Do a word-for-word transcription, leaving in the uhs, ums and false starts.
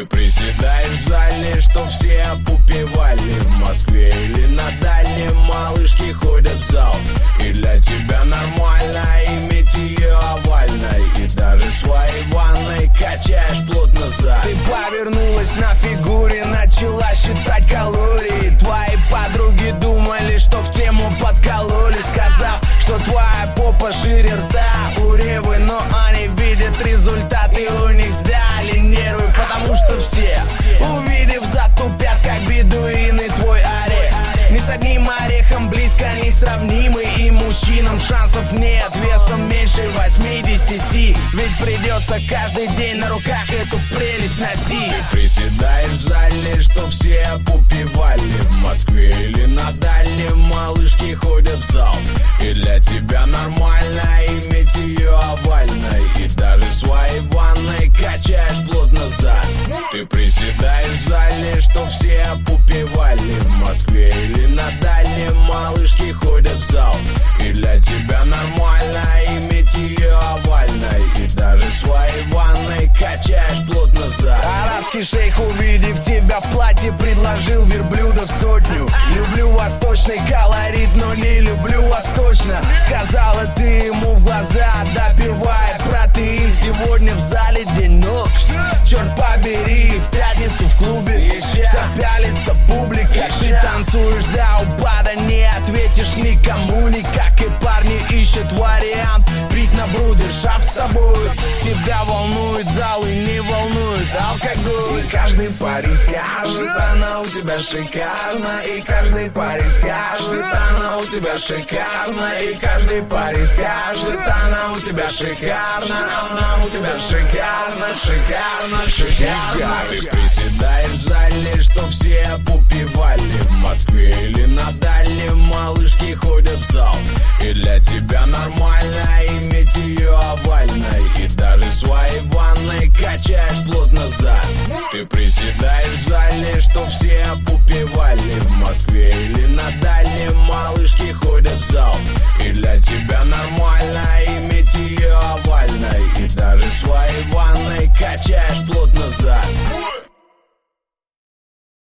Ты приседаешь в зале, чтоб все попивали. В Москве или на дальнем малышки ходят в зал. И для тебя нормально иметь ее овальной. И даже своей ванной качаешь плотно за. Ты повернулась на фигуре, начала считать калории. Твои подруги думали, что в тему подкололи, сказав, что твоя попа шире рта у Ревы. Но они видят результаты, у них сдали нервы. Потому что все, увидев, затупят, как бедуины, твой орех. Ни с одним орехом близко несравнимый. И мужчинам шансов нет, весом меньше восьмидесяти. Ведь придется каждый день на руках эту прелесть носить. Ты приседаешь в зале, чтоб все попивали. В Москве или на дальнем малышки ходят в зал. И для тебя нормально иметь ее овальной. И даже своей ванной качаешь плотно за. Ты приседаешь в зале, чтоб все попивали. В Москве или на дальнем малышки ходят в зал. И для тебя нормально иметь ее овальной. И даже своей ванной качаешь плотно за. Арабский шейх, увидев тебя в платье, предложил верблюдов сотню. Люблю восточный колорит, но не люблю восточно. Сказала ты ему в глаза, допивая протеин. Сегодня в зале день ног, черт побери. В пятницу в клубе вся пялится публика. Ты танцуешь до упада, не ответишь никому. Никак и парни ищут вариант пить на брудершафт с тобой. Тебя волнует зал и не волнует алкоголь. И каждый парень скажет, она у тебя шикарна. И каждый парень скажет, она у тебя шикарна. И каждый парень скажет, она у тебя шикарна. Она у тебя шикарна, шикарна, шикарна. Ты приседаешь в зале, чтоб все попивали. В Москве или на дальнем малышки ходят в зал. И для тебя нормально иметь ее овальной. И даже своей ванной качаешь плотно за. Ты приседаешь в зале, чтоб все попивали. В Москве или на дальнем малышки ходят в зал. И для тебя нормально иметь ее овальной. И даже своей ванной качаешь плотно